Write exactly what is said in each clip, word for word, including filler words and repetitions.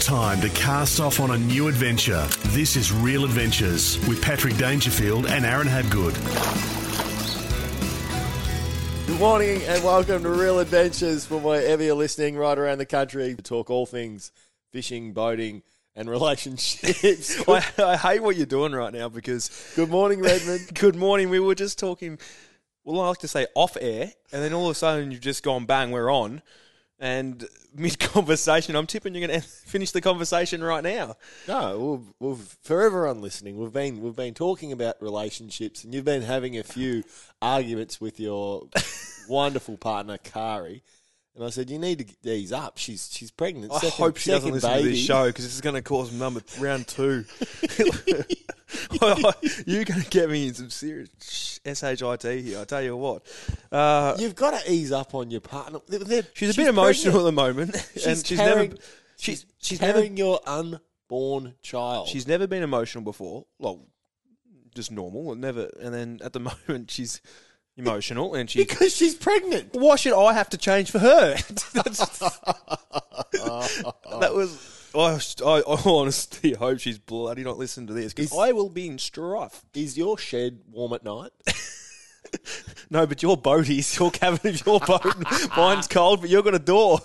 time to cast off on a new adventure. This is Real Adventures with Patrick Dangerfield and Aaron Habgood. Good morning and welcome to Real Adventures from wherever you're listening right around the country to talk all things fishing, boating and relationships. I, I hate what you're doing right now because... Good morning, Redmond. Good morning. We were just talking, well, I like to say off air, and then all of a sudden you've just gone bang, we're on. And mid-conversation, I'm tipping you're going to finish the conversation right now. No, we've, we've, for everyone listening, we've been we've been talking about relationships, and you've been having a few arguments with your wonderful partner, Kari. And I said, you need to ease up. She's she's pregnant. I second, hope she doesn't listen baby. to this show because this is going to cause number round two. You're going to get me in some serious shit here, I tell you what. Uh, You've got to ease up on your partner. They're, they're, she's a bit emotional pregnant. at the moment. She's and she's carrying, never... She's, she's carrying never, your unborn child. She's never been emotional before. Well, just normal. And never. And then at the moment, she's... emotional, and she because she's pregnant. Why should I have to change for her? That was I, I, I honestly hope she's bloody not listening to this because I will be in strife. Is your shed warm at night? No, but your boat is your cabin is your boat. Mine's cold, but you've got a door.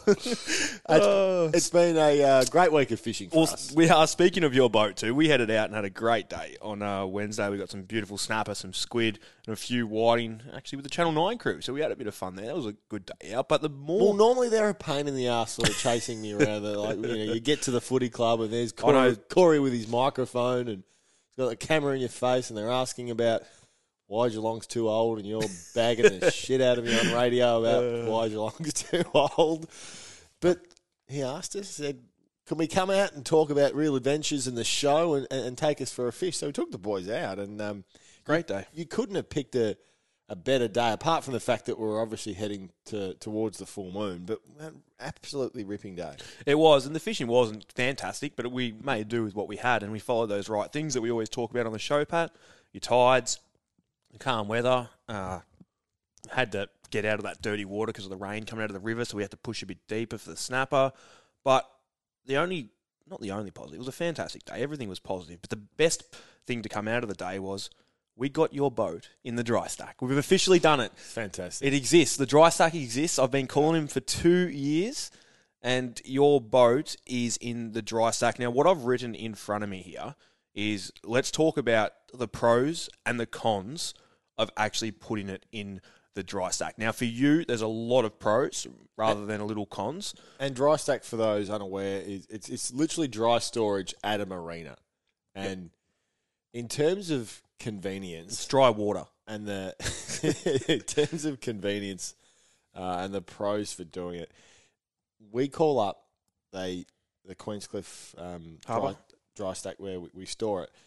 uh, it's been a uh, great week of fishing for well, us. We are speaking of your boat too. We headed out and had a great day on uh, Wednesday. We got some beautiful snapper, some squid, and a few whiting. Actually, with the Channel Nine crew, so we had a bit of fun there. That was a good day out. But the more well, normally they're a pain in the ass, sort of chasing me around. They're like, you know, you get to the footy club and there's Corey, Corey with his microphone and he's got the camera in your face, and they're asking about why Geelong's too old, and you're bagging the shit out of me on radio about uh, why Geelong's too old. But he asked us, said, can we come out and talk about Real Adventures in the show and, and, and take us for a fish? So we took the boys out, and um, great day. You, you couldn't have picked a, a better day, apart from the fact that we're obviously heading to towards the full moon, but an absolutely ripping day. It was, and the fishing wasn't fantastic, but we made do with what we had, and we followed those right things that we always talk about on the show, Pat. Your tides, calm weather, uh, had to get out of that dirty water because of the rain coming out of the river, so we had to push a bit deeper for the snapper. But the only, not the only positive, it was a fantastic day. Everything was positive. But the best thing to come out of the day was we got your boat in the dry stack. We've officially done it. Fantastic. It exists. The dry stack exists. I've been calling him for two years, and your boat is in the dry stack. Now, what I've written in front of me here is let's talk about the pros and the cons of actually putting it in the dry stack. Now, for you, there's a lot of pros rather than a little cons. And dry stack, for those unaware, is it's it's literally dry storage at a marina. And yep. in terms of convenience, it's dry water. And the in terms of convenience uh, and the pros for doing it, we call up they the Queenscliff um, dry, dry stack where we, we store it.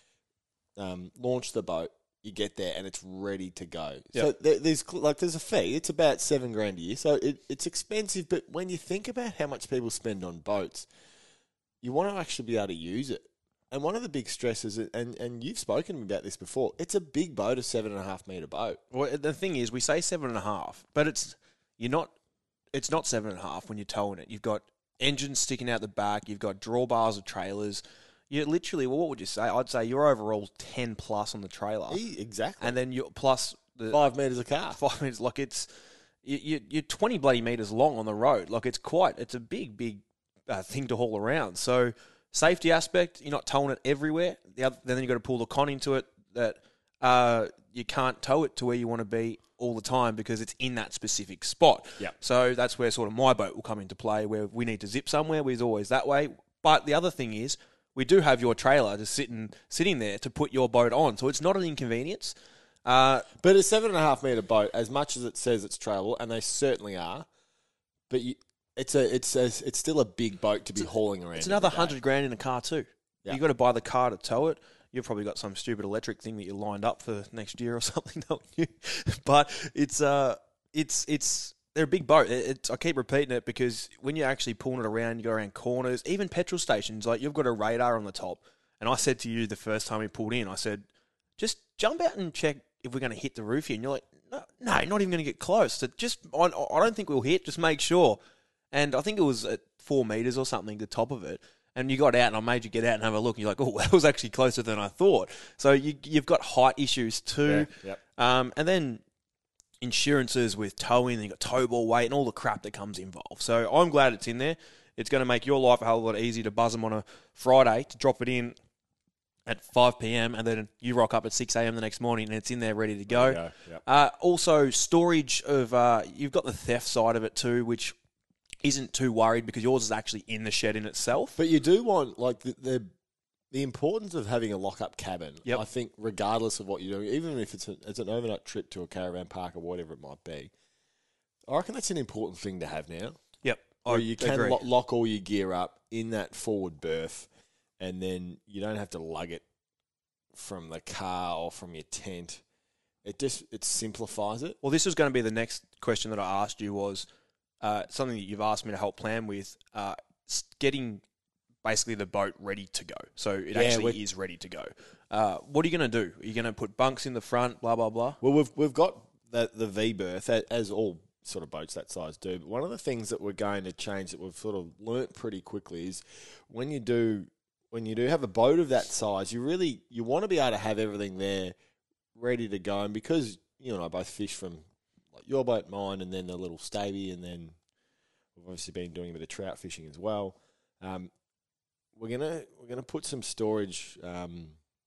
Um, launch the boat. You get there and it's ready to go. Yep. So there, there's like there's a fee. It's about seven grand a year, so it, it's expensive. But when you think about how much people spend on boats, you want to actually be able to use it. And one of the big stresses, and and you've spoken about this before, it's a big boat, a seven and a half meter boat. Well, the thing is, we say seven and a half, but it's you're not. It's not seven and a half when you're towing it. You've got engines sticking out the back. You've got drawbars of trailers. You literally, well, what would you say? I'd say you're overall ten plus on the trailer. Exactly. And then you plus the five metres a car. Five metres, like it's you, you're twenty bloody metres long on the road. Like it's quite, it's a big, big uh, thing to haul around. So safety aspect, you're not towing it everywhere. The other, then you got to pull the con into it that uh, you can't tow it to where you want to be all the time because it's in that specific spot. Yep. So that's where sort of my boat will come into play, where we need to zip somewhere. We're always that way. But the other thing is, we do have your trailer just sitting sitting there to put your boat on, so it's not an inconvenience. Uh, but a seven and a half metre boat, as much as it says it's trailable, and they certainly are, but you, it's a it's a, it's still a big boat to be it's hauling around. It's another hundred grand in a car too. Yeah. You got to buy the car to tow it. You've probably got some stupid electric thing that you lined up for next year or something, don't you? But it's uh, it's it's. They're a big boat. It's, I keep repeating it because when you're actually pulling it around, you go around corners, even petrol stations, like you've got a radar on the top. And I said to you the first time we pulled in, I said, just jump out and check if we're going to hit the roof here. And you're like, no, no, not even going to get close. So just, I, I don't think we'll hit, just make sure. And I think it was at four metres or something, the top of it. and you got out and I made you get out and have a look and you're like, oh, that was actually closer than I thought. So you, you've got height issues too. Yeah, yep. Um, and then insurances with towing, and you've got tow ball weight and all the crap that comes involved. So I'm glad it's in there. It's going to make your life a hell of a lot easier to buzz them on a Friday, to drop it in at five p.m. and then you rock up at six a.m. the next morning and it's in there ready to go. go. Yep. Uh, also, storage of, uh, you've got the theft side of it too, which isn't too worried because yours is actually in the shed in itself. But you do want, like, the the, the importance of having a lock-up cabin, Yep. I think, regardless of what you're doing, even if it's, a, it's an overnight trip to a caravan park or whatever it might be, I reckon that's an important thing to have now. Yep. I Where you can agree. lo- lock all your gear up in that forward berth, and then you don't have to lug it from the car or from your tent. It just it simplifies it. Well, this was going to be the next question that I asked you was uh, something that you've asked me to help plan with, uh, s- getting basically the boat ready to go. So it Yeah, actually we're- is ready to go. Uh, what are you going to do? Are you going to put bunks in the front, blah, blah, blah? Well, we've we've got the the V berth, a- as all sort of boats that size do. But one of the things that we're going to change that we've sort of learnt pretty quickly is when you do when you do have a boat of that size, you really you want to be able to have everything there ready to go. And because you and I both fish from like your boat, mine, and then the little Stavey, and then we've obviously been doing a bit of trout fishing as well. Um, we're gonna we're gonna put some storage um,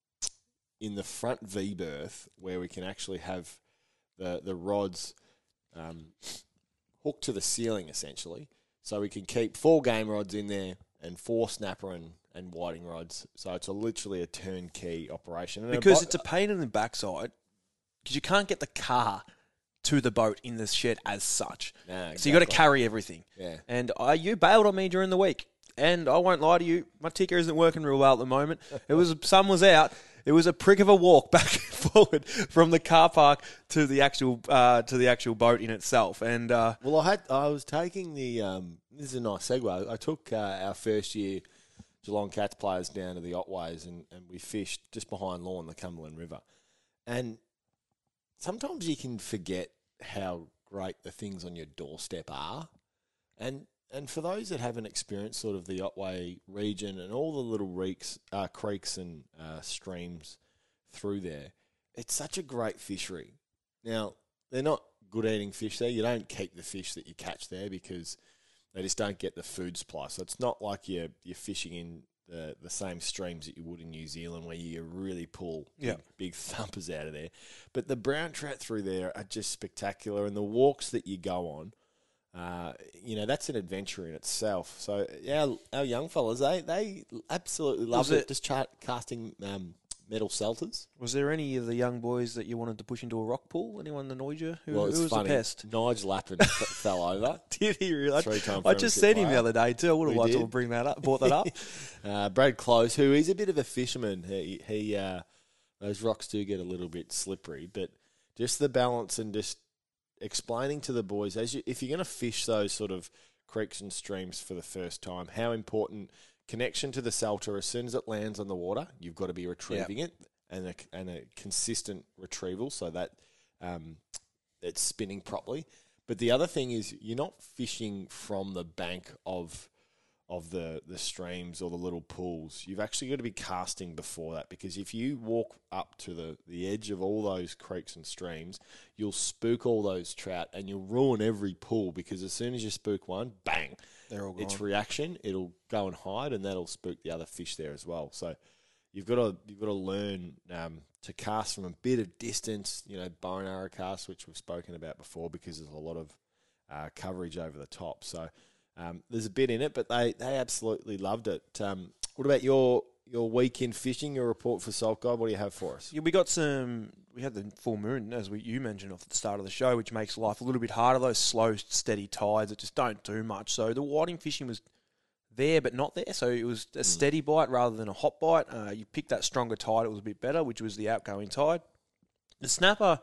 in the front V berth where we can actually have the the rods um, hooked to the ceiling essentially, so we can keep four game rods in there and four snapper and, and whiting rods. So it's a, literally a turnkey operation. And Because bo- it's a pain in the backside because you can't get the car to the boat in the shed as such. Nah, So you got to exactly. carry everything. Yeah. And uh, you bailed on me during the week. And I won't lie to you, my ticker isn't working real well at the moment. It was sun was out. It was a prick of a walk back and forward from the car park to the actual uh, to the actual boat in itself. And uh, Well, I had I was taking the um, this is a nice segue. I took uh, our first year Geelong Cats players down to the Otways and, and we fished just behind Lawn, the Cumberland River. And sometimes you can forget how great the things on your doorstep are. And and for those that haven't experienced sort of the Otway region and all the little reeks, uh, creeks and uh, streams through there, it's such a great fishery. Now, they're not good eating fish there. You don't keep the fish that you catch there because they just don't get the food supply. So it's not like you're you're fishing in the, the same streams that you would in New Zealand where you really pull Yeah. big, big thumpers out of there. But the brown trout through there are just spectacular, and the walks that you go on, uh, you know, that's an adventure in itself. So our our young fellas, they they absolutely love Was it. it- Just chart, casting um, metal selters. was there any of the young boys that you wanted to push into a rock pool? Anyone that annoyed you? Who, Well, who it's was funny. the pest? Nigel Lappin f- fell over. Did he really? Three-time I just premiership seen him player. the other day too. I would have We liked to did. have bring that up, brought that up. Uh, Brad Close, who is a bit of a fisherman, he, he uh, those rocks do get a little bit slippery, but just the balance and just explaining to the boys, as you, if you're going to fish those sort of creeks and streams for the first time, how important connection to the salter as soon as it lands on the water, you've got to be retrieving it and a, and a consistent retrieval so that um, it's spinning properly. But the other thing is you're not fishing from the bank of of the, the streams or the little pools. You've actually got to be casting before that, because if you walk up to the, the edge of all those creeks and streams, you'll spook all those trout and you'll ruin every pool, because as soon as you spook one, bang, They're all gone. its reaction, it'll go and hide, and that'll spook the other fish there as well. So you've got to you've got to learn um, to cast from a bit of distance, you know, bow and arrow cast, which we've spoken about before, because there's a lot of uh, coverage over the top. So um, there's a bit in it, but they, they absolutely loved it. Um, what about your your weekend fishing, your report for Salt Guide? What do you have for us? Yeah, we got some. We had the full moon, as we, you mentioned off at the start of the show, which makes life a little bit harder. Those slow, steady tides that just don't do much. So the whiting fishing was there, but not there. So it was a steady bite rather than a hot bite. Uh, you picked that stronger tide; it was a bit better, which was the outgoing tide. The snapper.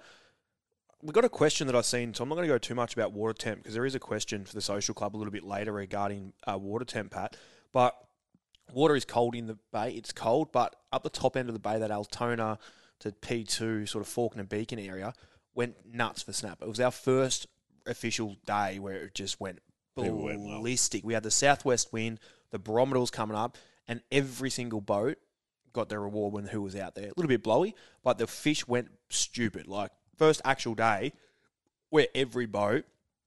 We got a question that I've seen, so I'm not going to go too much about water temp, because there is a question for the social club a little bit later regarding uh, water temp, Pat. But water is cold in the bay. It's cold, but up the top end of the bay, that Altona to P two, sort of Faulkner Beacon area, went nuts for snapper. It was our first official day where it just went People went well. ballistic. We had the southwest wind, the barometer was coming up, and every single boat got their reward when who was out there. A little bit blowy, but the fish went stupid. Like, first actual day where every boat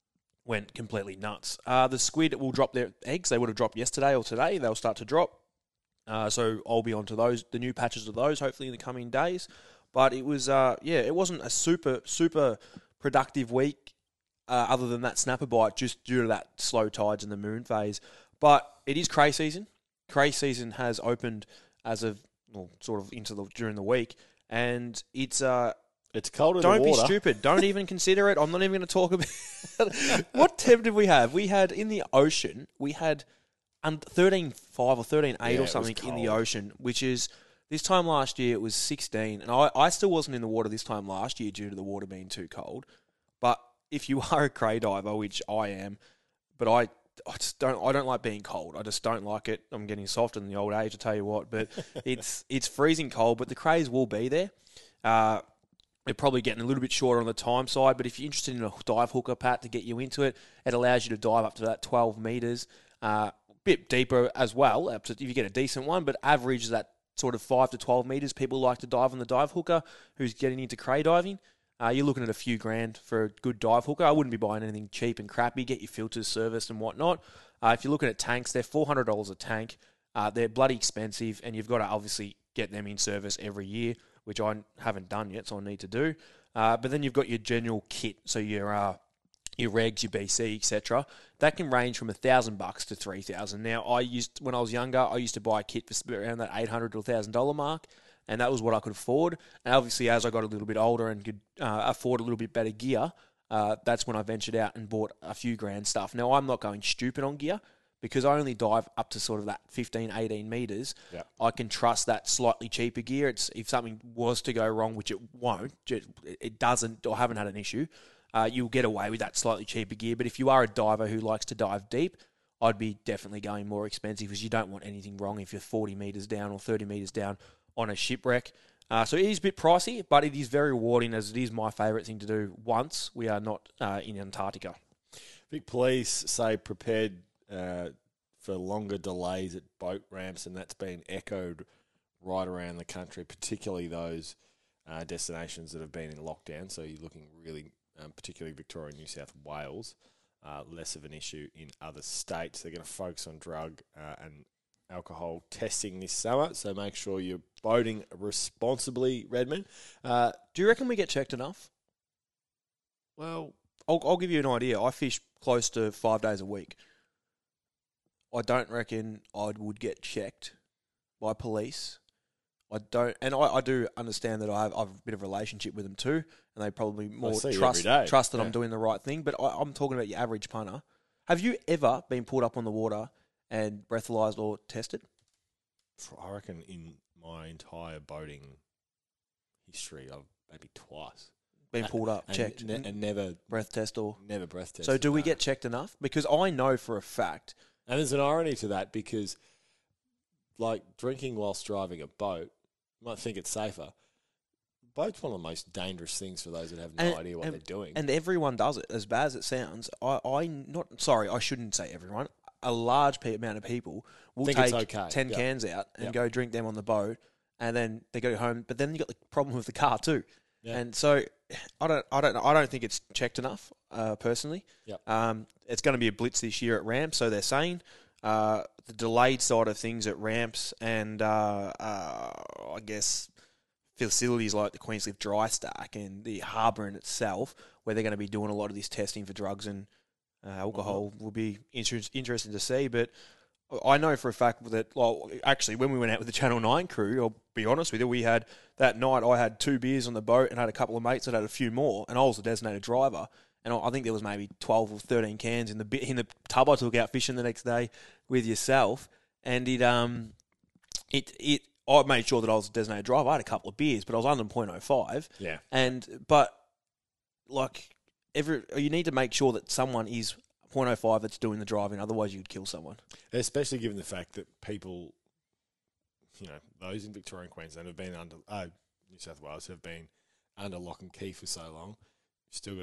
went completely nuts. Uh, the squid will drop their eggs. They would have dropped yesterday or today. They'll start to drop. Uh, so I'll be on to those, the new patches of those, hopefully in the coming days. But it was, uh, yeah, it wasn't a super, super productive week uh, other than that snapper bite, just due to that slow tides and the moon phase. But it is cray season. Cray season has opened as of, well, sort of into the during the week, and it's uh, it's cold in don't the water. Don't be stupid. Don't even consider it. I'm not even going to talk about it. What temp did we have? We had in the ocean. We had um, thirteen five or thirteen eight Yeah, or something it was in the cold. ocean, which is this time last year it was sixteen, and I, I still wasn't in the water this time last year due to the water being too cold. But if you are a cray diver, which I am, but I. I just don't. I don't like being cold. I just don't like it. I'm getting softer in the old age, I tell you what. But it's it's freezing cold. But the craze will be there. Uh, they're probably getting a little bit shorter on the time side. But if you're interested in a dive hooker, Pat, to get you into it, it allows you to dive up to that twelve meters, uh, a bit deeper as well. Up to, if you get a decent one, but average is that sort of five to twelve meters. People like to dive on the dive hooker. Who's getting into cray diving? Uh, you're looking at a few grand for a good dive hooker. I wouldn't be buying anything cheap and crappy. Get your filters serviced and whatnot. Uh, if you're looking at tanks, they're four hundred dollars a tank. Uh, they're bloody expensive, and you've got to obviously get them in service every year, which I haven't done yet, so I need to do. Uh, but then you've got your general kit, so your uh, your regs, your B C, et cetera. That can range from a thousand bucks to three thousand. Now, I used when I was younger, I used to buy a kit for around that eight hundred to a thousand dollar mark. And that was what I could afford. And obviously, as I got a little bit older and could uh, afford a little bit better gear, uh, that's when I ventured out and bought a few grand stuff. Now, I'm not going stupid on gear because I only dive up to sort of that fifteen, eighteen metres. Yeah. I can trust that slightly cheaper gear. It's if something was to go wrong, which it won't, it doesn't, or haven't had an issue, uh, you'll get away with that slightly cheaper gear. But if you are a diver who likes to dive deep, I'd be definitely going more expensive because you don't want anything wrong if you're forty metres down or thirty metres down on a shipwreck. Uh, so it is a bit pricey, but it is very rewarding as it is my favourite thing to do once we are not uh, in Antarctica. Vic Police say prepared uh, for longer delays at boat ramps, and that's been echoed right around the country, particularly those uh, destinations that have been in lockdown. So you're looking really, um, particularly Victoria, New South Wales, uh, less of an issue in other states. They're going to focus on drug uh, and alcohol testing this summer, so make sure you're boating responsibly, Redmond. Uh, Do you reckon we get checked enough? well, I'll, I'll give you an idea. I fish close to five days a week. I don't reckon I would get checked by police. I don't, and I, I do understand that I have, I have a bit of a relationship with them too, and they probably more see you trust every day. trust that Yeah. I'm doing the right thing. But I, I'm talking about your average punter. Have you ever been pulled up on the water and breathalyzed or tested? I reckon in my entire boating history, I've maybe twice Been pulled up, and, checked, ne- and never, breath test or... never breath tested. So do we no. get checked enough? Because I know for a fact... And there's an irony to that because, like, drinking whilst driving a boat, you might think it's safer. Boat's one of the most dangerous things for those that have no And- idea what and- they're doing. And everyone does it, as bad as it sounds. I, I not sorry, I shouldn't say everyone. A large pe- amount of people will Think take it's okay, ten yeah. cans out and Yeah. go drink them on the boat, and then they go home. But then you got the problem with the car too. Yeah. And so I don't, I don't, I don't think it's checked enough. Uh, personally, Yep. um, it's going to be a blitz this year at ramps, so they're saying. Uh, the delayed side of things at ramps and uh, uh, I guess facilities like the Queenscliff Dry Stack and the harbour in itself, where they're going to be doing a lot of this testing for drugs and uh, alcohol, will be inter- interesting to see. But I know for a fact that, well, actually, when we went out with the Channel nine crew, I'll be honest with you, we had that night I had two beers on the boat and had a couple of mates that had a few more, and I was the designated driver. And I think there was maybe twelve or thirteen cans in the bi- in the tub I took out fishing the next day with yourself, and it um it it I made sure that I was a designated driver. I had a couple of beers, but I was under point oh five. Yeah. And but like every you need to make sure that someone is point oh five that's doing the driving. Otherwise, you'd kill someone. Especially given the fact that people, you know, those in Victoria and Queensland have been under, uh, New South Wales have been under lock and key for so long. You still got to do it.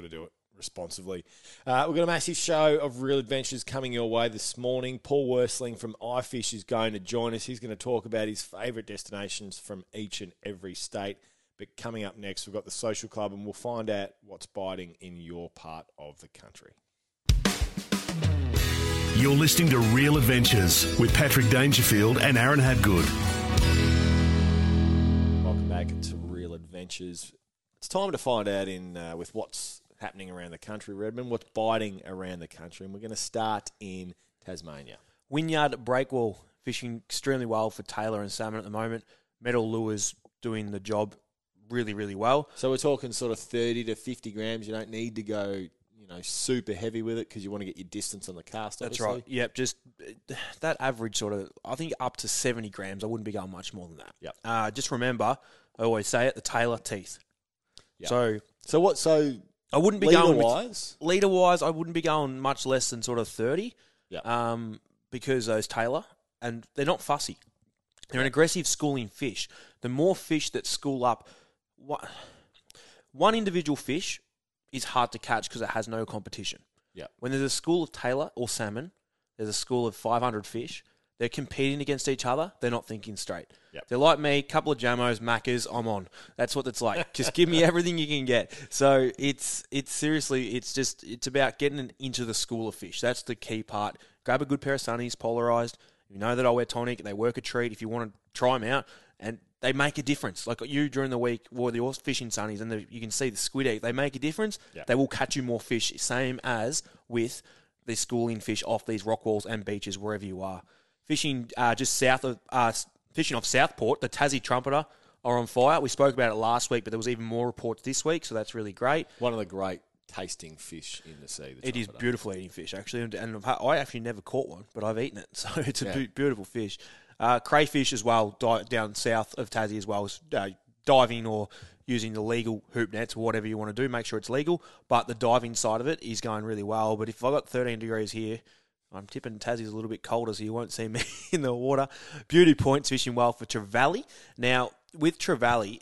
responsively. Uh, we've got a massive show of Real Adventures coming your way this morning. Paul Worsling from iFish is going to join us. He's going to talk about his favourite destinations from each and every state. But coming up next, we've got the Social Club, and we'll find out what's biting in your part of the country. You're listening to Real Adventures with Patrick Dangerfield and Aaron Hadgood. Welcome back to Real Adventures. It's time to find out in uh, with what's happening around the country, Redmond, what's biting around the country, and we're going to start in Tasmania. Wynyard breakwall fishing extremely well for tailor and salmon at the moment. Metal lures doing the job really, really well. So we're talking sort of thirty to fifty grams. You don't need to go, you know, super heavy with it because you want to get your distance on the cast, obviously. That's right. Yep, just that average sort of, I think up to seventy grams. I wouldn't be going much more than that. Yep. Uh, just remember, I always say it, the tailor teeth. Yep. So, so what, so... I wouldn't be leader going wise. With, leader wise, I wouldn't be going much less than sort of thirty. Yeah. Um, because those tailor, and they're not fussy. They're an aggressive schooling fish. The more fish that school up, one, one individual fish is hard to catch because it has no competition. Yeah. When there's a school of tailor or salmon, there's a school of five hundred fish. They're competing against each other. They're not thinking straight. Yep. They're like me, couple of jamos, macas, I'm on. That's what it's like. Just give me everything you can get. So it's it's seriously, it's just, it's about getting into the school of fish. That's the key part. Grab a good pair of sunnies, polarized. You know that I wear tonic. They work a treat if you want to try them out. And they make a difference. Like you during the week, wore the fishing sunnies, and the, you can see the squid egg. They make a difference. Yep. They will catch you more fish. Same as with the schooling fish off these rock walls and beaches, wherever you are. Fishing uh, just south of uh, fishing off Southport, the Tassie Trumpeter are on fire. We spoke about it last week, but there was even more reports this week, so that's really great. One of the great tasting fish in the sea. The it is beautiful eating fish, actually, and, and I actually never caught one, but I've eaten it, so it's a yeah. be- beautiful fish. Uh, crayfish as well, di- down south of Tassie as well, uh, diving or using the legal hoop nets or whatever you want to do, make sure it's legal, but the diving side of it is going really well. But if I've got thirteen degrees here, I'm tipping Tassie's a little bit colder, so you won't see me in the water. Beauty Point's fishing well for trevally. Now, with trevally,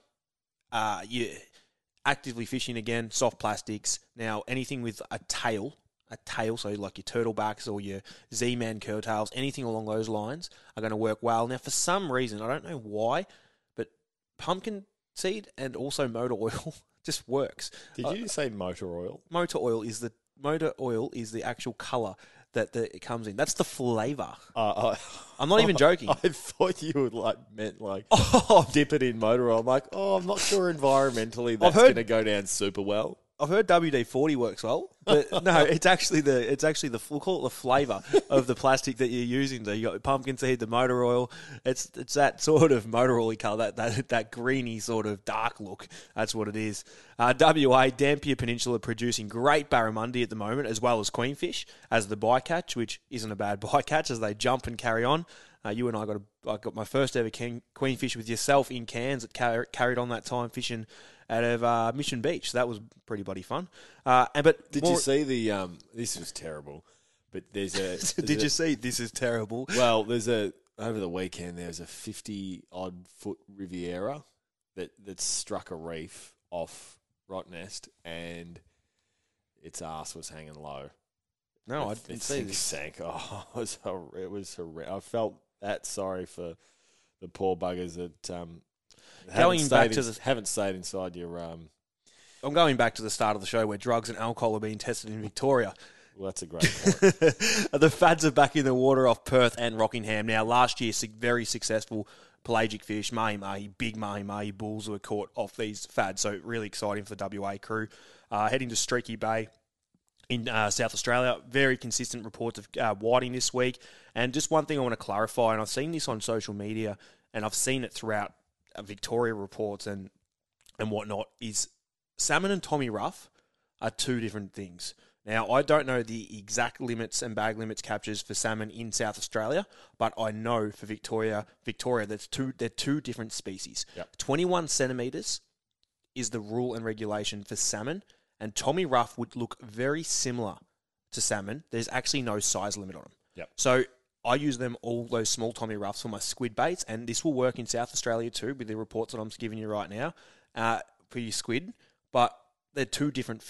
uh, you're actively fishing again, soft plastics. Now, anything with a tail, a tail, so like your turtlebacks or your Z-Man curtails, anything along those lines are going to work well. Now, for some reason, I don't know why, but pumpkin seed and also motor oil just works. Did you uh, say motor oil? Motor oil is the motor oil is the actual colour that the, it comes in. That's the flavour. Uh, uh, I'm not even joking. I thought you would like meant like oh, dip it in motor oil. I'm like, oh, I'm not sure environmentally that's going to go down super well. I've heard W D forty works well, but no, it's actually the it's actually the we'll call it the flavour of the plastic that you're using. So you got pumpkin seed, the motor oil. It's it's that sort of motor oily colour, that that that greeny sort of dark look. That's what it is. Uh, W A Dampier Peninsula producing great barramundi at the moment, as well as queenfish as the bycatch, which isn't a bad bycatch as they jump and carry on. Uh, you and I got a, I got my first ever king, queenfish with yourself in Cairns that car- carried on that time fishing out of uh, Mission Beach. So that was pretty bloody fun. Uh, and but did more... you see the? Um, this was terrible. But there's a. There's did a, you see? This is terrible. Well, there's a over the weekend. There's a fifty odd foot Riviera that that struck a reef off Rottnest, and its ass was hanging low. No, it, I didn't it see this. Sank. Oh, it was hor- it was horrendous. I felt that sorry for the poor buggers that. Um, Going back to in, the haven't stayed inside your. Um, I'm going back to the start of the show where drugs and alcohol are being tested in Victoria. Well, that's a great point. The fads are back in the water off Perth and Rockingham. Now, last year, very successful pelagic fish, mahi-mahi, big mahi-mahi bulls were caught off these fads. So really exciting for the W A crew. Uh, heading to Streaky Bay in uh, South Australia. Very consistent reports of uh, whiting this week. And just one thing I want to clarify, and I've seen this on social media, and I've seen it throughout Victoria reports and and whatnot, is salmon and Tommy Rough are two different things. Now, I don't know the exact limits and bag limits captures for salmon in South Australia, but I know for Victoria, Victoria, that's two, they're two different species. Yep. twenty-one centimetres is the rule and regulation for salmon, and Tommy Rough would look very similar to salmon. There's actually no size limit on them. Yep. So I use them, all those small Tommy Roughs, for my squid baits, and this will work in South Australia too with the reports that I'm giving you right now uh, for your squid, but they're two different fish.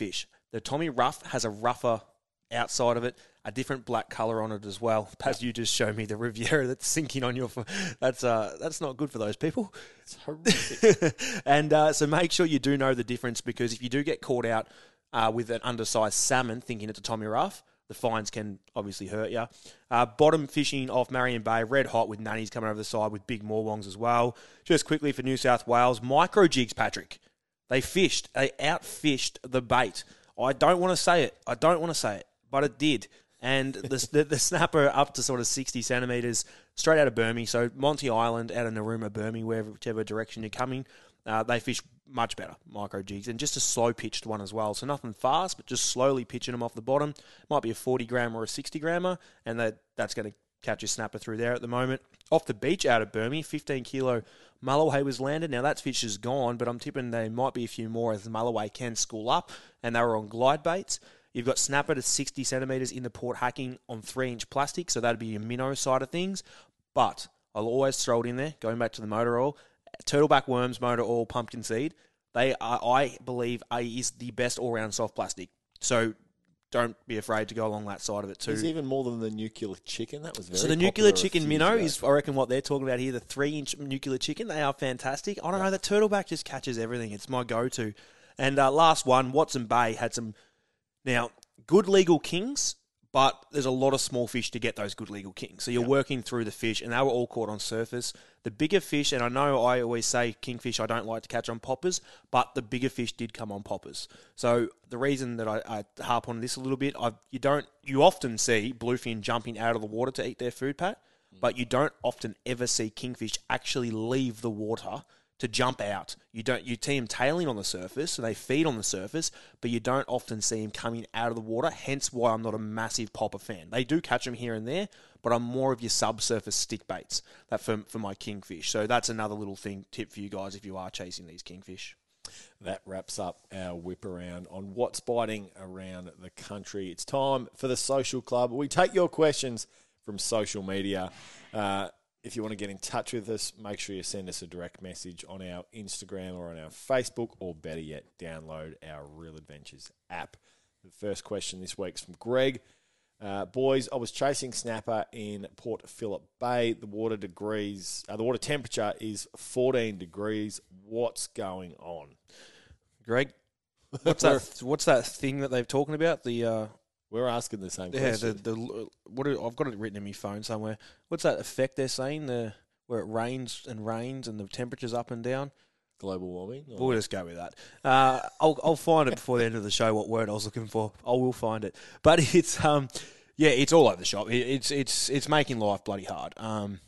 The Tommy Rough has a rougher outside of it, a different black colour on it as well. Paz, you just showed me the Riviera that's sinking on your... That's uh, that's not good for those people. It's horrific. and uh, so make sure you do know the difference, because if you do get caught out uh, with an undersized salmon thinking it's a Tommy Rough, the fines can obviously hurt you. Uh, bottom fishing off Marion Bay, red hot with nannies coming over the side with big morlongs as well. Just quickly for New South Wales, micro jigs, Patrick. They fished. They outfished the bait. I don't want to say it. I don't want to say it, but it did. And the, the the snapper up to sort of sixty centimetres, straight out of Burmie. So Monty Island, out of Narooma, Burmie, wherever, whichever direction you're coming, uh, they fish much better, micro jigs. And just a slow pitched one as well. So nothing fast, but just slowly pitching them off the bottom. Might be a forty gram or a sixty grammer, and that that's going to catch a snapper through there at the moment. Off the beach out of Burmie, fifteen kilo Mulloway was landed. Now that fish is gone, but I'm tipping there might be a few more as the Mulloway can school up, and they were on glide baits. You've got snapper to sixty centimetres in the port hacking on three inch plastic, so that'd be your minnow side of things. But I'll always throw it in there, going back to the motor oil. Turtleback worms, motor oil, pumpkin seed, they are, I believe, are, is the best all-round soft plastic. So don't be afraid to go along that side of it too. There's even more than the nuclear chicken. That was very So the nuclear popular a chicken few minnow years is, ago. I reckon, what they're talking about here, the three inch nuclear chicken. They are fantastic. I don't know, the turtleback just catches everything. It's my go-to. And uh, last one, Watson Bay had some, now, good legal kings, but there's a lot of small fish to get those good legal kings. So you're Yep. working through the fish, and they were all caught on surface. The bigger fish, and I know I always say kingfish I don't like to catch on poppers, but the bigger fish did come on poppers. So the reason that I, I harp on this a little bit, I you don't you often see bluefin jumping out of the water to eat their food, Pat, but you don't often ever see kingfish actually leave the water to jump out. You don't. You see them tailing on the surface, so they feed on the surface, but you don't often see them coming out of the water, hence why I'm not a massive popper fan. They do catch them here and there, but I'm more of your subsurface stick baits that for, for my kingfish. So that's another little thing, tip for you guys if you are chasing these kingfish. That wraps up our whip around on what's biting around the country. It's time for the Social Club. We take your questions from social media. Uh, If you want to get in touch with us, make sure you send us a direct message on our Instagram or on our Facebook, or better yet, download our Real Adventures app. The first question this week is from Greg. Uh, boys, I was chasing snapper in Port Phillip Bay. The water degrees, uh, the water temperature is fourteen degrees. What's going on? Greg, what's that? What's that thing that they're talking about? The uh, We're asking the same yeah, question. the the what do, I've got it written in my phone somewhere. What's that effect they're saying? The where it rains and rains and the temperature's up and down. Global warming? Or? We'll just go with that. Uh, I'll I'll find it before the end of the show. What word I was looking for, I will find it. But it's um yeah, it's all over the shop. It, it's it's it's making life bloody hard. Um,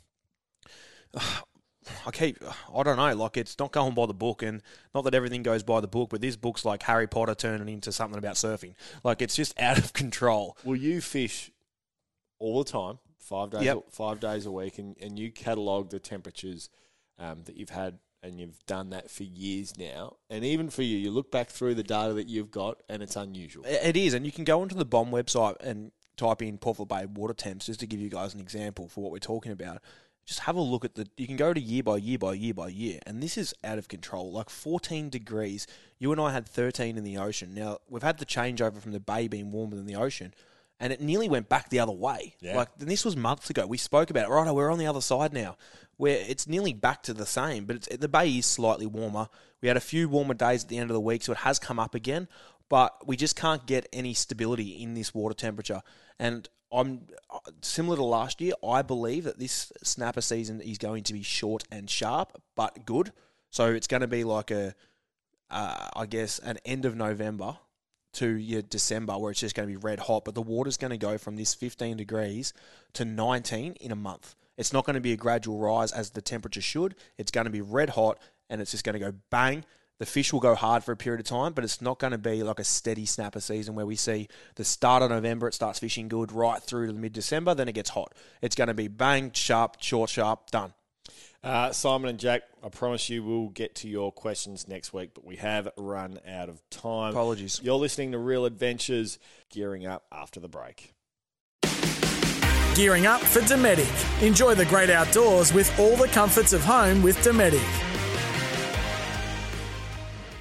I keep I don't know, like it's not going by the book, and not that everything goes by the book, but this book's like Harry Potter turning into something about surfing. Like it's just out of control. Will you fish all the time, five days, Yep. five days a week, and, and you catalogue the temperatures um, that you've had, and you've done that for years now? And even for you, you look back through the data that you've got, and it's unusual. It is, and you can go onto the B O M website and type in Port Phillip Bay water temps, just to give you guys an example for what we're talking about. Just have a look at the, you can go to year by year by year by year, and this is out of control. Like fourteen degrees. You and I had thirteen in the ocean. Now, we've had the changeover from the bay being warmer than the ocean, and it nearly went back the other way. Yeah. Like, and this was months ago. We spoke about it. Right, we're on the other side now, where it's nearly back to the same, but it's, the bay is slightly warmer. We had a few warmer days at the end of the week, so it has come up again, but we just can't get any stability in this water temperature. And I'm similar to last year. I believe that this snapper season is going to be short and sharp, but good. So it's going to be like a, uh, I guess, an end of November to your December, where it's just going to be red hot. But the water's going to go from this fifteen degrees to nineteen in a month. It's not going to be a gradual rise as the temperature should. It's going to be red hot, and it's just going to go bang. The fish will go hard for a period of time, but it's not going to be like a steady snapper season where we see the start of November, it starts fishing good right through to mid-December, then it gets hot. It's going to be bang, sharp, short, sharp, done. Uh, Simon and Jack, I promise you we'll get to your questions next week, but we have run out of time. Apologies. You're listening to Real Adventures, gearing up after the break. Gearing up for Dometic. Enjoy the great outdoors with all the comforts of home with Dometic. It's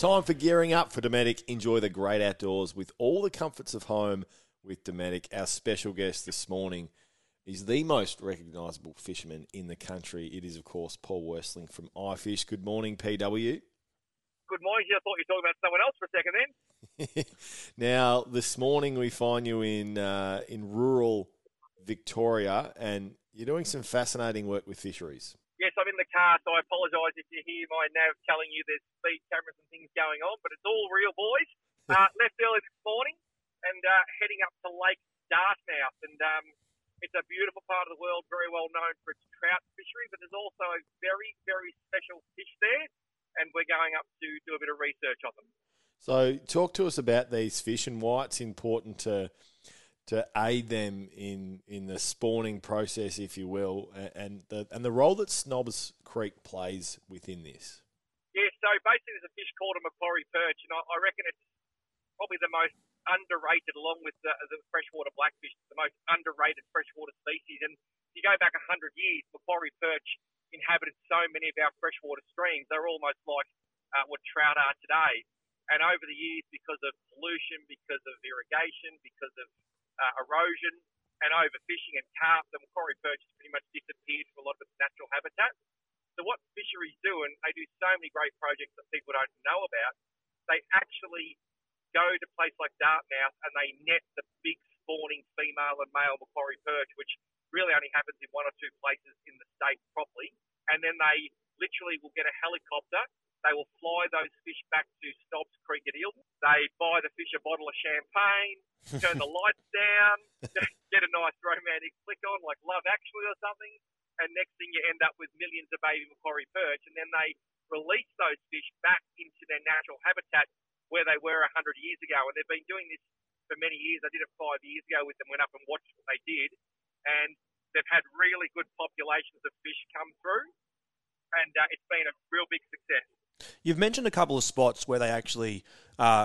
time for gearing up for Dometic. Enjoy the great outdoors with all the comforts of home with Dometic. Our special guest this morning is the most recognisable fisherman in the country. It is, of course, Paul Worsling from iFish. Good morning, P W. Good morning. I thought you were talking about someone else for a second then. Now, this morning we find you in uh, in rural Victoria, and you're doing some fascinating work with fisheries. Yes, I'm in the car, so I apologise if you hear my nav telling you there's speed cameras and things going on, but it's all real, boys. Uh, left early this morning and uh, heading up to Lake Dartmouth, and um, it's a beautiful part of the world, very well known for its trout fishery, but there's also a very, very special fish there, and we're going up to do a bit of research on them. So talk to us about these fish and why it's important to to aid them in, in the spawning process, if you will, and the and the role that Snobs Creek plays within this. Yeah, so basically there's a fish called a Macquarie perch, and I, I reckon it's probably the most underrated, along with the, the freshwater blackfish, the most underrated freshwater species. And if you go back one hundred years, Macquarie perch inhabited so many of our freshwater streams. They're almost like uh, what trout are today. And over the years, because of pollution, because of irrigation, because of uh, erosion and overfishing and carp, the Macquarie perch has pretty much disappeared from a lot of its natural habitat. So what fisheries do, and they do so many great projects that people don't know about, they actually go to a place like Dartmouth and they net the big spawning female and male Macquarie perch, which really only happens in one or two places in the state properly. And then they literally will get a helicopter. They will fly those fish back to Snobs Creek at Eildon. They buy the fish a bottle of champagne, turn the lights down, get a nice romantic flick on, like Love Actually or something, and next thing you end up with millions of baby Macquarie perch, and then they release those fish back into their natural habitat where they were one hundred years ago. And they've been doing this for many years. I did it five years ago with them, went up and watched what they did, and they've had really good populations of fish come through, and uh, it's been a real big success. You've mentioned a couple of spots where they actually uh,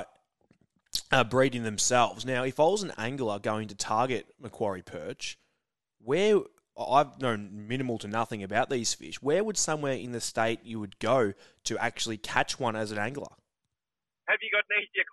are breeding themselves. Now, if I was an angler going to target Macquarie perch, where I've known minimal to nothing about these fish, where would somewhere in the state you would go to actually catch one as an angler? Have you got an easier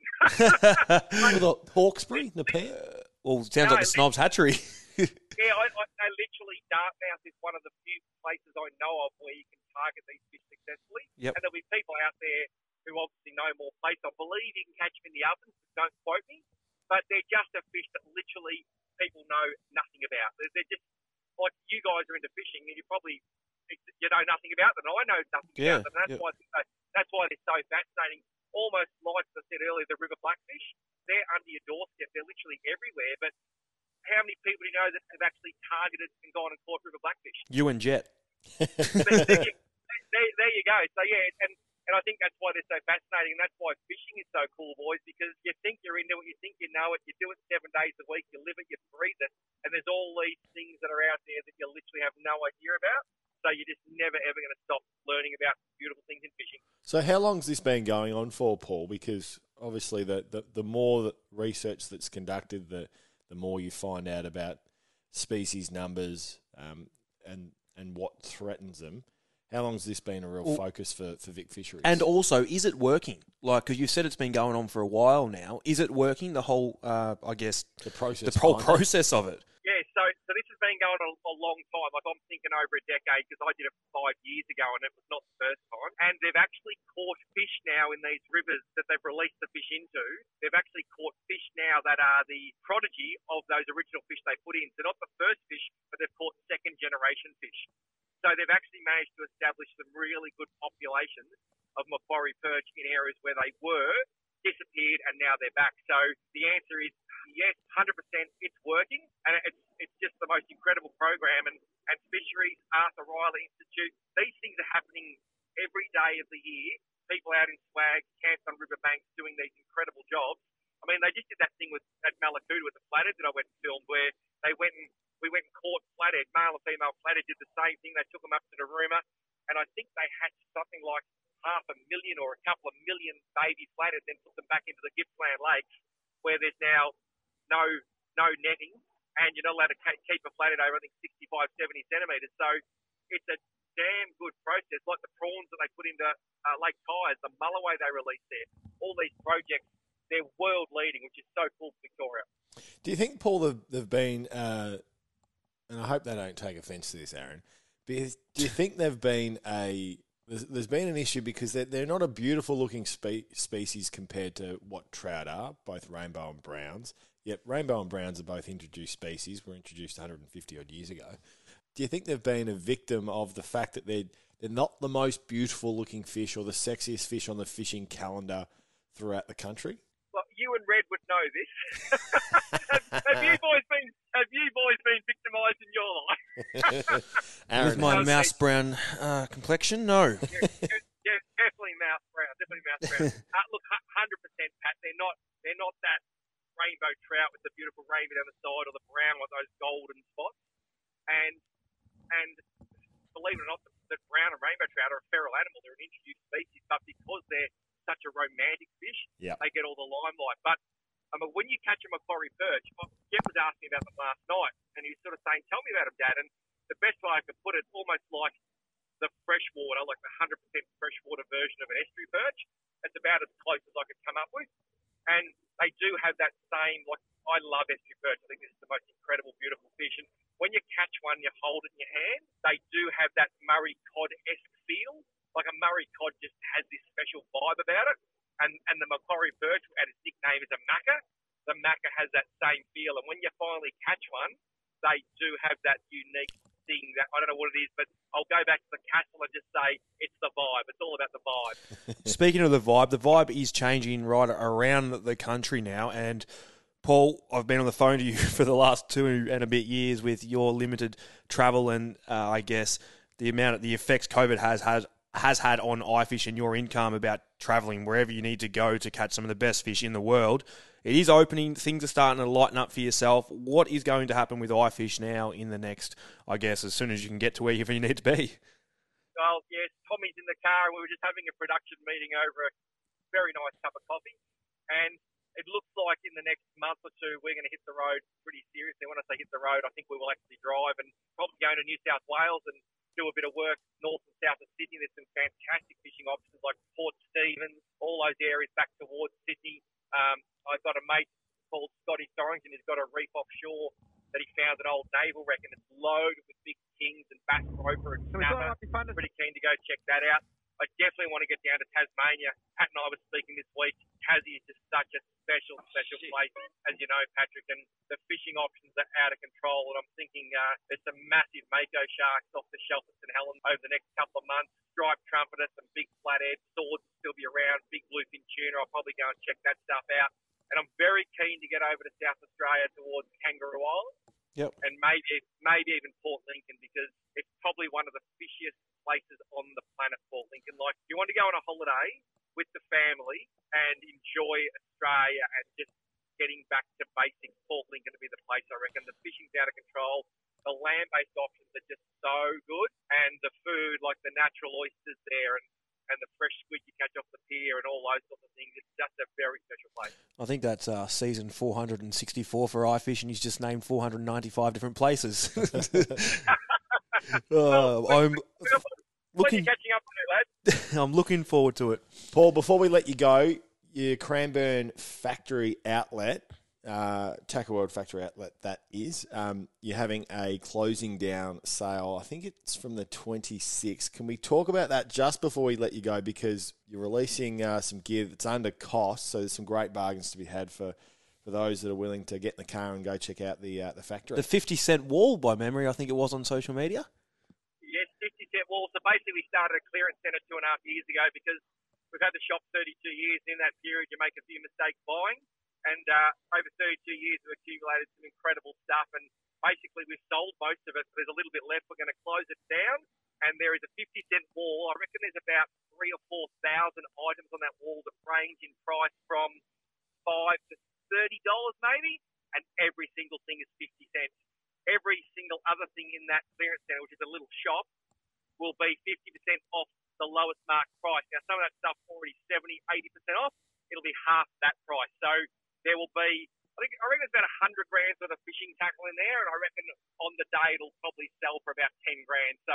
question? Well, the Hawkesbury, Nepean? Uh, well, it sounds No, like the Snobs hatchery. Yeah, I, I, I literally, Dartmouth is one of the few places I know of where you can target these fish successfully. Yep. And there'll be people out there who obviously know more places. I believe you can catch them in the ovens, but don't quote me. But they're just a fish that literally people know nothing about. They're, they're just, like you guys are into fishing and you probably, you know nothing about them. I know nothing Yeah, about them. And that's, yeah. why, that's why they're so fascinating. Almost like I said earlier, the river blackfish, they're under your doorstep. They're literally everywhere. But how many people do you know that have actually targeted and gone and caught river blackfish? You and Jet. there, there, you, there, there you go. So, yeah, and, and I think that's why they're so fascinating, and that's why fishing is so cool, boys, because you think you're into it, you think you know it, you do it seven days a week, you live it, you breathe it, and there's all these things that are out there that you literally have no idea about. So you're just never, ever going to stop learning about beautiful things in fishing. So how long's this been going on for, Paul? Because obviously the, the, the more that research that's conducted, the the more you find out about species numbers um, and and what threatens them. How long has this been a real Well, focus for, for Vic Fisheries? And also, is it working? Like, because you said it's been going on for a while now. Is it working, the whole, uh, I guess, the process, the whole behind it? process of it? Yeah, so so this has been going on a, a long time. Like I'm thinking over a decade because I did it five years ago and it was not the first time. And they've actually caught fish now in these rivers that they've released the fish into. They've actually caught fish now that are the prodigy of those original fish they put in. So not the first fish, but they've caught second generation fish. So they've actually managed to establish some really good populations of Macquarie perch in areas where they were disappeared and now they're back. So the answer is yes, one hundred percent it's working, and it's it's just the most incredible program. And, and Fisheries, Arthur Riley Institute, these things are happening every day of the year. People out in swag, camps on riverbanks doing these incredible jobs. I mean, they just did that thing with at Mallacoota with the flathead that I went and filmed, where they went and we went and caught flathead, male and female flathead did the same thing. They took them up to Narooma, and I think they hatched something like half a million or a couple of million baby flathead, then put them back into the Gippsland Lake, where there's now no no netting, and you're not allowed to keep a flathead over, I think, sixty-five, seventy centimetres. So it's a damn good process, like the prawns that they put into uh, Lake Tyers, the mulloway they release there. All these projects, they're world leading, which is so cool for Victoria. Do you think, Paul, they've, they've been, uh, and I hope they don't take offence to this, Aaron, but do you think they've been a, there's, there's been an issue because they're, they're not a beautiful looking spe- species compared to what trout are, both rainbow and browns. Yet rainbow and browns are both introduced species, were introduced one hundred fifty odd years ago. Do you think they've been a victim of the fact that they're, they're not the most beautiful looking fish or the sexiest fish on the fishing calendar throughout the country? Well, you and Red would know this. have, have you boys been Have you boys been victimised in your life? Aaron, With my has. mouse brown uh, complexion, no. yeah, yeah, definitely mouse brown. Definitely mouse brown. uh, look, one hundred percent, Pat. They're not. They're not that rainbow trout with the beautiful rainbow down the side, or the brown with those golden spots. And and believe it or not, the, the brown and rainbow trout are a feral animal. They're an introduced species, but because they're such a romantic fish, yep. they get all the limelight. But I mean, when you catch a Macquarie perch, Jeff was asking about them last night, and he was sort of saying, "Tell me about them, Dad." And the best way I could put it, almost like the freshwater, like the one hundred percent freshwater version of an estuary perch. It's about as close as I could come up with. And they do have that same, like, I love estuary perch. I think this is the most incredible, beautiful fish. And when you catch one, you hold it in your hand, they do have that Murray cod-esque feel. Like a Murray cod just has this special vibe about it. And and the Macquarie perch, and its nickname is a macca, the macca has that same feel. And when you finally catch one, they do have that unique thing that, I don't know what it is, but I'll go back to the castle and just say it's the vibe. It's all about the vibe. Speaking of the vibe, the vibe is changing right around the country now. And Paul, I've been on the phone to you for the last two and a bit years with your limited travel and uh, I guess the amount of the effects COVID has had has had on iFish and your income about travelling wherever you need to go to catch some of the best fish in the world. It is opening. Things are starting to lighten up for yourself. What is going to happen with iFish now in the next, I guess, as soon as you can get to wherever you need to be? Well, yes, Tommy's in the car, and we were just having a production meeting over a very nice cup of coffee. And it looks like in the next month or two, we're going to hit the road pretty seriously. When I say hit the road, I think we will actually drive and probably go to New South Wales and do a bit of work north and south of Sydney. There's some fantastic fishing options like Port Stephens, all those areas back towards Sydney. Um, I've got a mate called Scotty Storrington who's got a reef offshore that he found an old naval wreck, and it's loaded with big kings and bass groper and snapper. Pretty keen to go check that out. I definitely want to get down to Tasmania. Pat and I were speaking this week. Tassie is just such a special, special place, as you know, Patrick, and the fishing options are out of control. And I'm thinking uh, there's some massive mako sharks off the shelf at St Helens over the next couple of months. Striped trumpeter, some big flathead, swords will still be around, big bluefin tuna. I'll probably go and check that stuff out. And I'm very keen to get over to South Australia towards Kangaroo Island. Yep. And maybe maybe even Port Lincoln, because it's probably one of the fishiest places on the planet, Port Lincoln. Like, if you want to go on a holiday with the family and enjoy Australia and just getting back to basics, Port Lincoln to be the place, I reckon. The fishing's out of control. The land-based options are just so good. And the food, like the natural oysters there and, and the fresh squid you catch off the pier and all those sorts of things, it's just a very special place. I think that's uh, season four hundred sixty-four for iFish, and he's just named four hundred ninety-five different places. uh, well, I'm looking, looking. catching up on it, lads. I'm looking forward to it. Paul, before we let you go, your Cranbourne factory outlet, uh, Tackle World factory outlet, that is, um, you're having a closing down sale. I think it's from the twenty-sixth. Can we talk about that just before we let you go? Because you're releasing uh, some gear that's under cost, so there's some great bargains to be had for, for those that are willing to get in the car and go check out the uh, the factory. The fifty cent wall, by memory, I think it was on social media. Yes, fifty cent wall. So basically we started a clearance centre two and a half years ago because we've had the shop thirty-two years. In that period, you make a few mistakes buying. And uh, over thirty-two years, we've accumulated some incredible stuff. And basically, we've sold most of it. There's a little bit left. We're going to close it down. And there is a fifty cent wall. I reckon there's about three or four thousand items on that wall that range in price from five to thirty dollars maybe. And every single thing is fifty cents. Every single other thing in that clearance centre, which is a little shop, will be fifty percent off the lowest marked price. Now, some of that stuff already seventy, eighty percent off. It'll be half that price. So there will be, I think, I reckon there's about one hundred grand worth of fishing tackle in there, and I reckon on the day it'll probably sell for about ten grand. So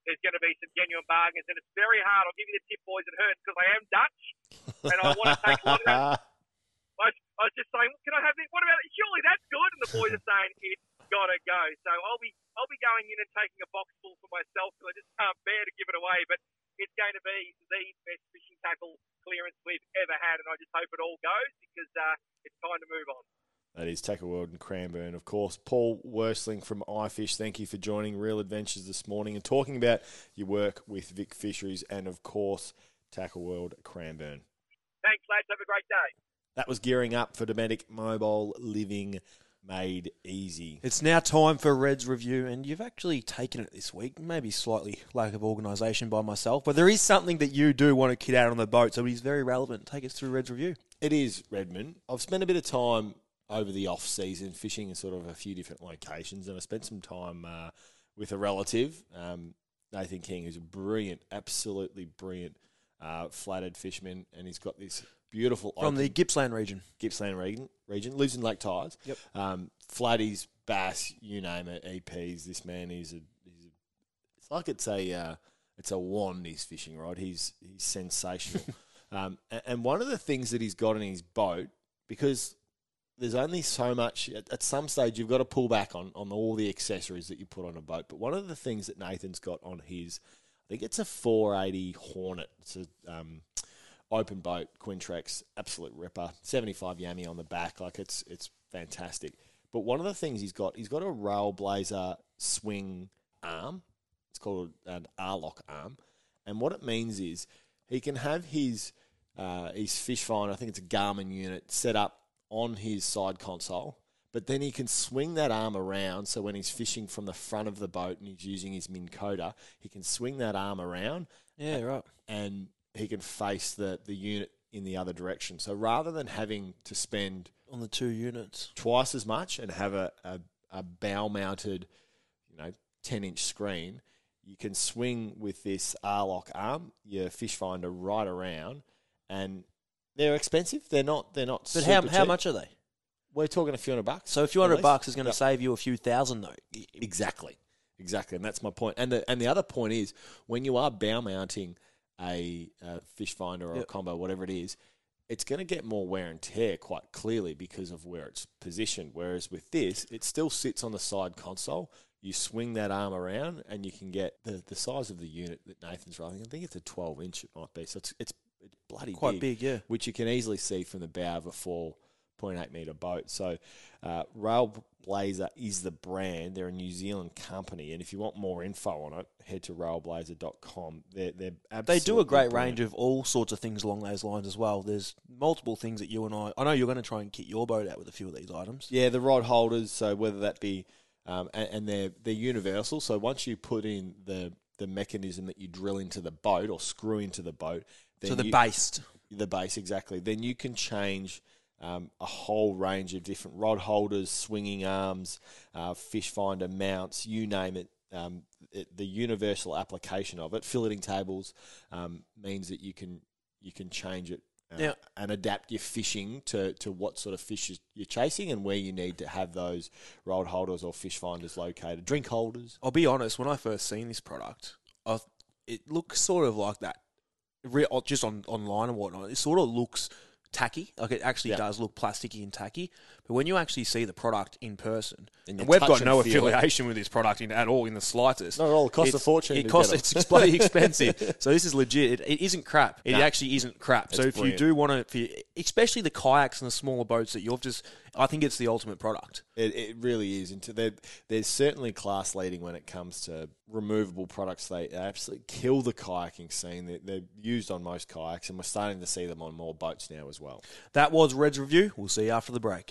there's going to be some genuine bargains, and it's very hard. I'll give you the tip, boys, it hurts because I am Dutch, and I want to take a lot of that. I, I was just saying, can I have this? What about it? Surely that's good. And the boys are saying it's got to go. So I'll be I'll be going in and taking a box full for myself because I just can't bear to give it away. But it's going to be the best fishing tackle clearance we've ever had, and I just hope it all goes because uh, it's time to move on. That is Tackle World in Cranbourne, of course. Paul Worsling from iFish, thank you for joining Real Adventures this morning and talking about your work with Vic Fisheries and, of course, Tackle World Cranbourne. Thanks, lads. Have a great day. That was gearing up for Dometic Mobile Living Made Easy. It's now time for Red's Review, and you've actually taken it this week. Maybe slightly lack of organisation by myself, but there is something that you do want to kid out on the boat, so it is very relevant. Take us through Red's Review. It is, Redmond. I've spent a bit of time over the off-season fishing in sort of a few different locations, and I spent some time uh, with a relative, um, Nathan King, who's a brilliant, absolutely brilliant uh, flathead fisherman, and he's got this beautiful From open, the Gippsland region. Gippsland region, region lives in Lake Tyres. Yep. Um, flatties, bass, you name it, E Ps. This man is a, he's a it's like it's a uh, it's a wand he's fishing, right? He's he's sensational. um, and, and one of the things that he's got in his boat, because there's only so much, at, at some stage you've got to pull back on, on all the accessories that you put on a boat. But one of the things that Nathan's got on his, I think it's a four eighty Hornet. It's a um, open boat, Quintrex, absolute ripper, seventy-five Yami on the back, like it's it's fantastic. But one of the things he's got, he's got a Railblazer swing arm. It's called an R-lock arm, and what it means is he can have his uh, his fish finder, I think it's a Garmin unit, set up on his side console, but then he can swing that arm around. So when he's fishing from the front of the boat and he's using his Minn Kota, he can swing that arm around. Yeah, right. And he can face the, the unit in the other direction. So rather than having to spend On the two units. twice as much and have a, a, a bow-mounted, you know, ten-inch screen, you can swing with this R-lock arm, your fish finder right around, and they're expensive. They're not. They're not. But super how how cheap. much are they? We're talking a few hundred bucks. So a few at hundred least. bucks is going to Yep. save you a few thousand, though. Exactly, exactly, and that's my point. And the and the other point is when you are bow mounting a, a fish finder or Yep. a combo, whatever it is, it's going to get more wear and tear quite clearly because of where it's positioned. Whereas with this, it still sits on the side console. You swing that arm around, and you can get the, the size of the unit that Nathan's rolling. I think it's a twelve inch. It might be. So it's it's, it's bloody Quite big, big, yeah. which you can easily see from the bow of a four point eight metre boat. So uh, Railblazer is the brand. They're a New Zealand company, and if you want more info on it, head to railblazer dot com. They're, they're They do a great brilliant. range of all sorts of things along those lines as well. There's multiple things that you and I... I know you're going to try and kit your boat out with a few of these items. Yeah, the rod holders, so whether that be... Um, and, and they're, they're universal, so once you put in the, the mechanism that you drill into the boat or screw into the boat... Then So the you, based. The base, exactly. Then you can change... Um, a whole range of different rod holders, swinging arms, uh, fish finder mounts, you name it. Um, it. The universal application of it, filleting tables, um, means that you can you can change it uh, Now- and adapt your fishing to, to what sort of fish you're chasing and where you need to have those rod holders or fish finders located. Drink holders. I'll be honest, when I first seen this product, I, it looks sort of like that, re- just on online and whatnot. It sort of looks tacky, like it actually Yeah. does look plasticky and tacky. But when you actually see the product in person, And and, you we've touch got and no feel it. affiliation with this product in, at all in the slightest. Not at all. It costs a It's- fortune It to costs. get 'em. It's bloody expensive. So this is legit. It, it isn't crap. It No. actually isn't crap. So It's if brilliant. you do want to, especially the kayaks and the smaller boats that you've just, I think it's the ultimate product. It, it really is. And to they're, they're certainly class leading when it comes to removable products. They absolutely kill the kayaking scene. They're, they're used on most kayaks, and we're starting to see them on more boats now as well. That was Red's Review. We'll see you after the break.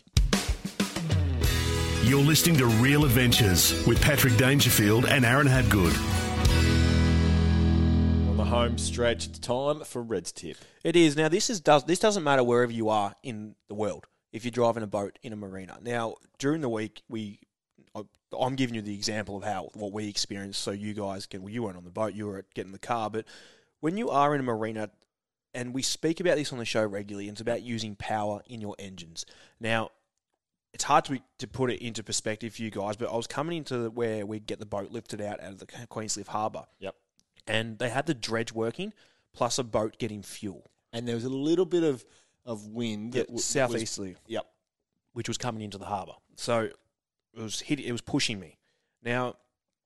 You're listening to Real Adventures with Patrick Dangerfield and Aaron Habgood. On the home stretch, it's time for Red's Tip. It is. Now, this is does this doesn't matter wherever you are in the world if you're driving a boat in a marina. Now, during the week, we I- I'm giving you the example of how what we experienced so you guys can, well, you weren't on the boat, you were getting the car, but when you are in a marina, and we speak about this on the show regularly, and it's about using power in your engines. Now, it's hard to to put it into perspective for you guys, but I was coming into where we get the boat lifted out out of the Queenscliff Harbour. Yep. and they had the dredge working plus a boat getting fuel. And there was a little bit of, of wind. That Yeah, w- southeasterly. Was, yep. Which was coming into the harbour. So it was hit, it was pushing me. Now,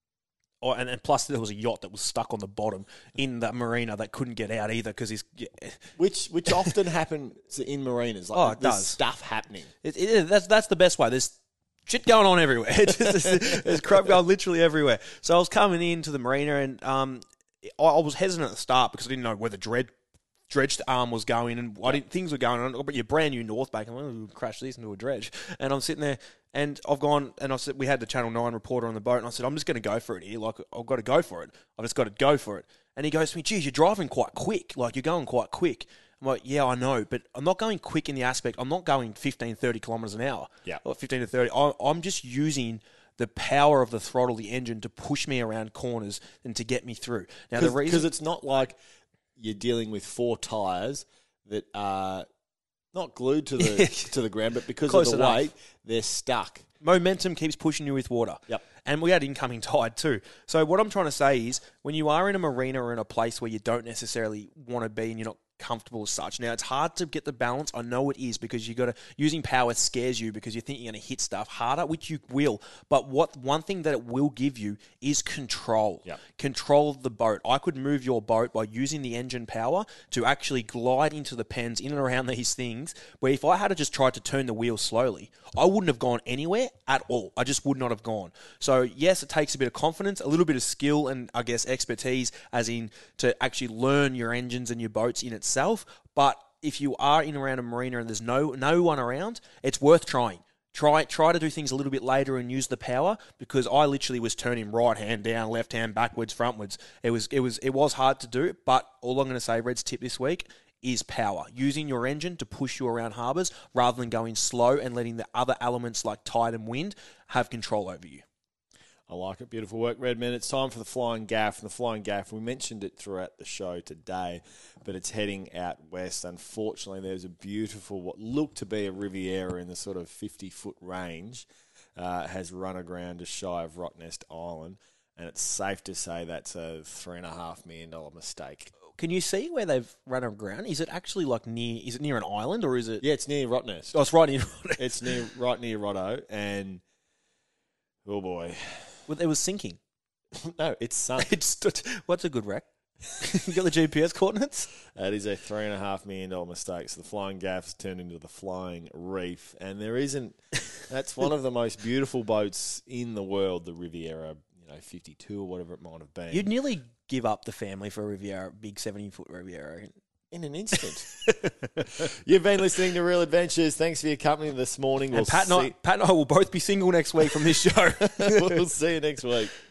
oh, and, and plus there was a yacht that was stuck on the bottom in the marina that couldn't get out either because he's... Yeah. Which which often happens in marinas. Like Oh, it there's does. stuff happening. It, it, that's, that's the best way. There's shit going on everywhere. Just, there's crap going literally everywhere. So I was coming into the marina and um, I, I was hesitant at the start because I didn't know where the dredge dredged arm was going and I didn't, things were going on. But you're brand new North Bank. I'm like, we'll crash this into a dredge. And I'm sitting there and I've gone and I said, we had the Channel nine reporter on the boat and I said, I'm just going to go for it here. Like, I've got to go for it. I've just got to go for it. And he goes to me, geez, you're driving quite quick. Like, you're going quite quick. I'm like, yeah, I know, but I'm not going quick in the aspect. I'm not going fifteen, thirty kilometres an hour. Yeah. Or fifteen to thirty. I, I'm just using the power of the throttle, the engine, to push me around corners and to get me through. Now, the reason... Because it's not like you're dealing with four tyres that are not glued to the to the ground, but because Close of the enough. weight, they're stuck. Momentum keeps pushing you with water. Yep. And we had incoming tide too. So what I'm trying to say is when you are in a marina or in a place where you don't necessarily want to be and you're not comfortable as such. Now, it's hard to get the balance. I know it is because you got to using power scares you because you think you're going to hit stuff harder, which you will. But what one thing that it will give you is control. Yep. Control of the boat. I could move your boat by using the engine power to actually glide into the pens in and around these things, where if I had to just tried to turn the wheel slowly, I wouldn't have gone anywhere at all. I just would not have gone. So yes, it takes a bit of confidence, a little bit of skill, and I guess expertise, as in to actually learn your engines and your boats in itself. But if you are in around a marina and there's no no one around, it's worth trying. Try try to do things a little bit later and use the power, because I literally was turning right hand down, left hand backwards, frontwards. It was it was it was hard to do, but all I'm going to say, Red's tip this week is power. Using your engine to push you around harbours rather than going slow and letting the other elements like tide and wind have control over you. I like it. Beautiful work, Redman. It's time for the Flying Gaff. And the Flying Gaff, we mentioned it throughout the show today, but it's heading out west. Unfortunately, there's a beautiful, what looked to be a Riviera in the sort of fifty-foot range, uh, has run aground just shy of Rottnest Island. And it's safe to say that's a three point five million dollars mistake. Can you see where they've run aground? Is it actually like near, is it near an island or is it? Yeah, it's near Rottnest. Oh, it's right near Rottnest. It's near, right near Rotto, and oh boy. Well, it was sinking. No, it's sunk. It's, what's a good wreck? You got the G P S coordinates? That is a three and a half million dollar mistake. So the Flying Gaff's turned into the Flying Reef, and there isn't. That's one of the most beautiful boats in the world, the Riviera, you know, fifty-two or whatever it might have been. You'd nearly give up the family for a Riviera, big seventy-foot Riviera. in an instant. You've been listening to Real Adventures. Thanks for your company this morning. And We'll Pat and, I, see- Pat and I will both be single next week from this show. we'll see you next week.